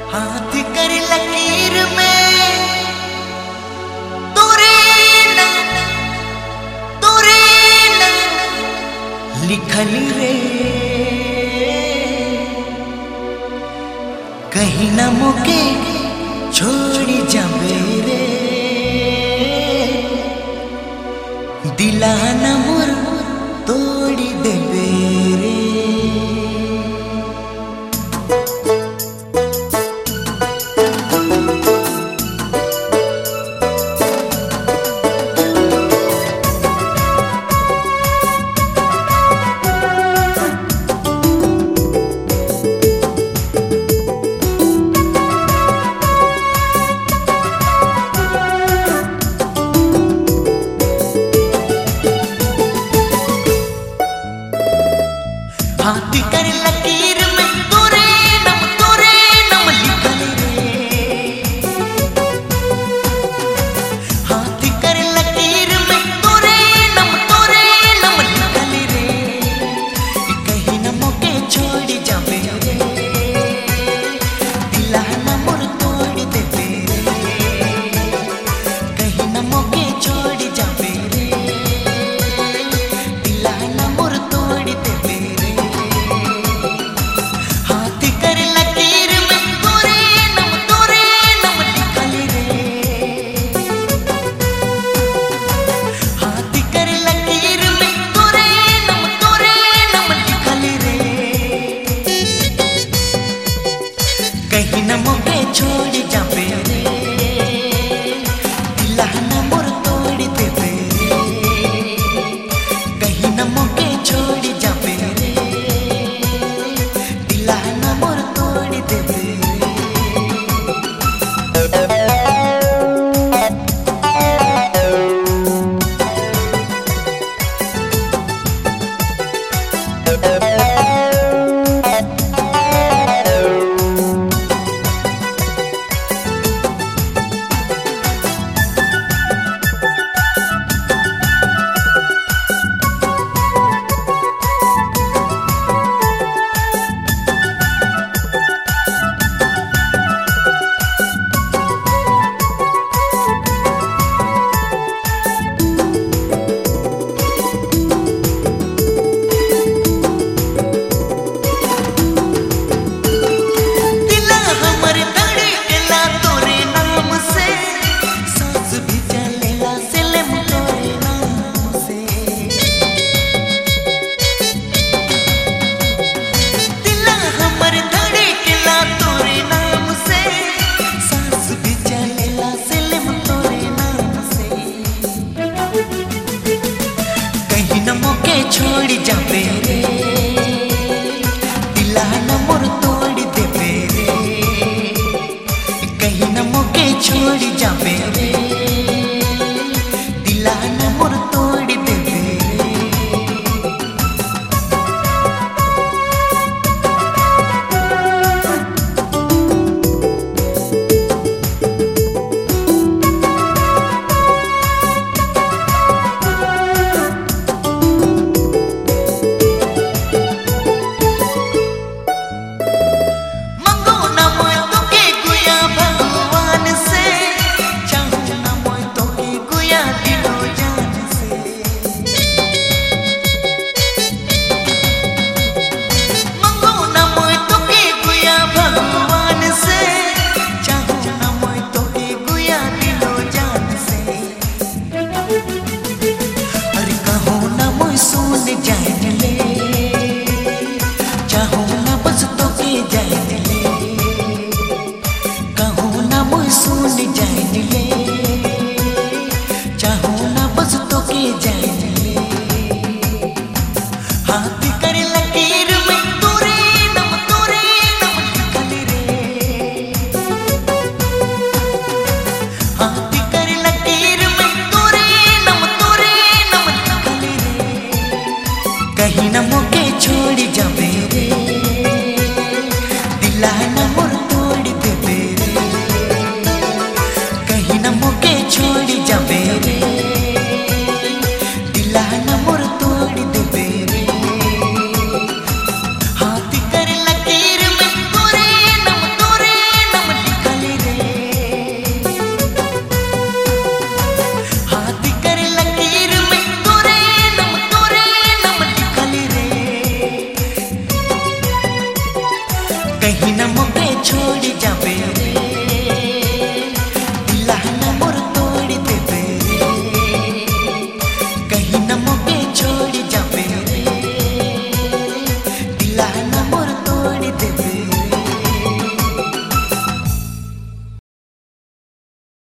हाथ कर लकीर में तोरे ना लिखली रे, कहीं न मोके छोड़ी जाबे रे, दिला न मोर तोड़ी देबे रे। हाथ कर लकीर में तोरे नम लिखल रे, हाथ कर लकीर में तोरे नम लिखल रे, कहीं न मोके छोड़ जाबे रे, दिला न मोर तोड़ देबे रे, कहीं न मोके छोड़ जाबे रे, दिला न मोर तोड़ देबे रे। कहीं न मोके छोड़ जाबे रे, दिला न मोर तोड़ देबे रे, कहीं न मोके छोड़ जाबे रे, दिला न मोर तोड़ देबे रे। छोड़ जाबे रे, दिला न मोर तोड़ देबे रे, कहीं न मोके छोड़ जाबे रे।